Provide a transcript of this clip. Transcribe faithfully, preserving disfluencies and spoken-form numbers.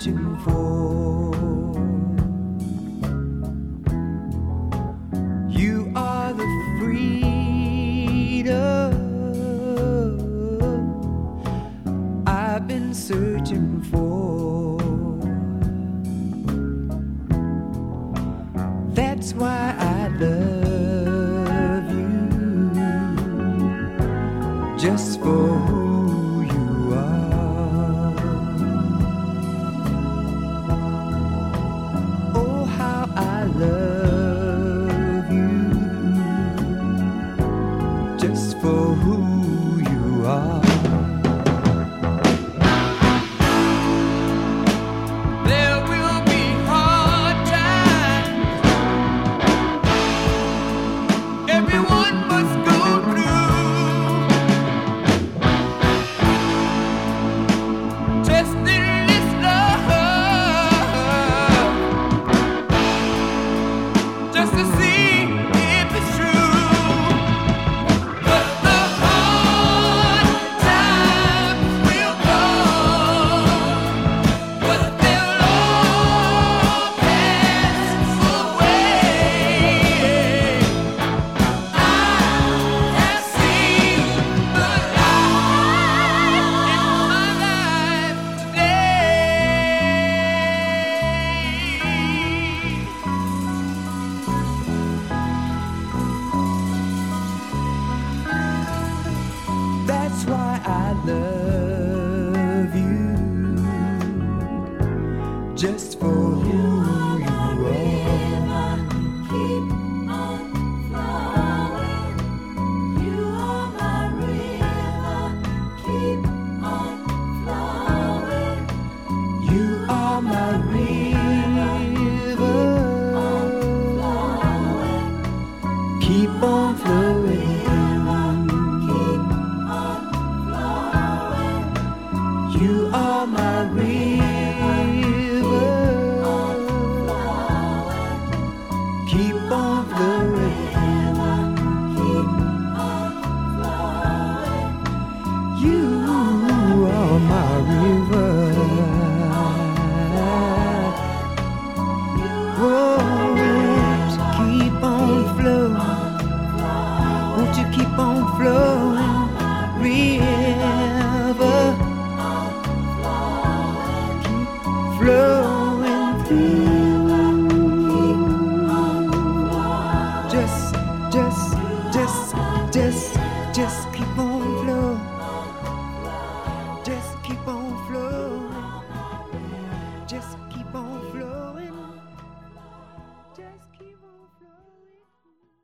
searching for. You are the freedom I've been searching for. That's why I love you, just for who you are. Oh, how I love you, just for who you are. That's why I love you, just for who you are. Keep on flowing. You are my river. Keep on flowing. You are my river. Keep on flowing. You are my river. Keep on flowing.